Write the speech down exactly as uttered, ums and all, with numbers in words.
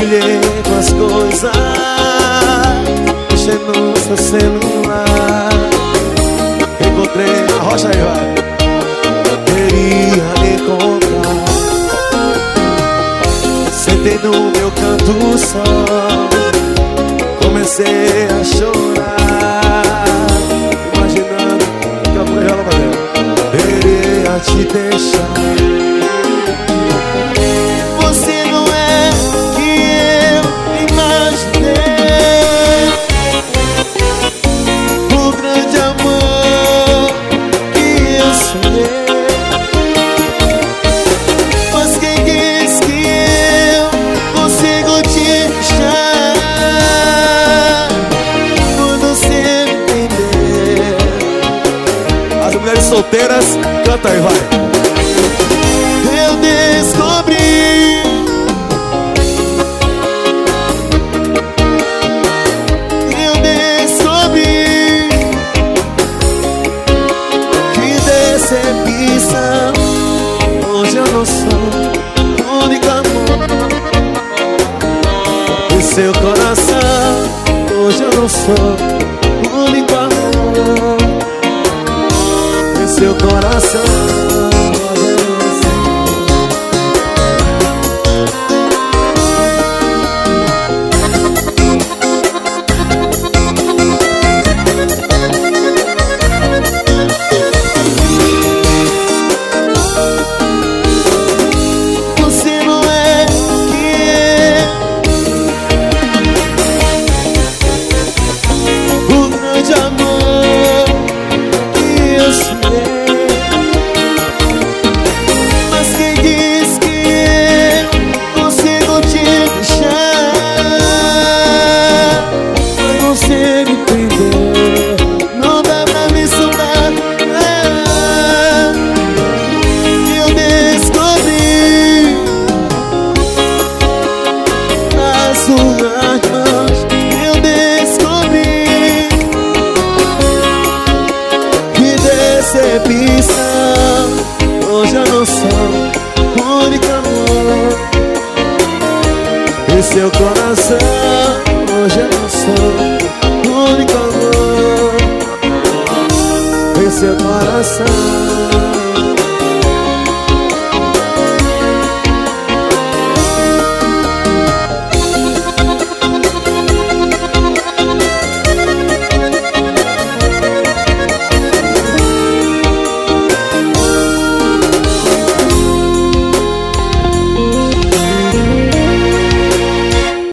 brilhei com as coisas, mexendo no seu celular. Encontrei a rocha aí, vai. Queria encontrar. Sentei no meu canto só, comecei a chorar, imaginando que a mulher ela vai ver. Queria te deixar. Você não é que eu imaginei, o grande amor que eu sonhei. Mas quem diz que eu consigo te deixar quando você entender? As mulheres solteiras, canta aí, vai. Eu descobri Eu descobri que decepção. Hoje eu não sou o único amor do seu coração. Hoje eu não sou o único amor do seu coração. Hoje eu não sou o único amor em seu coração. Hoje eu não sou o único amor em seu coração.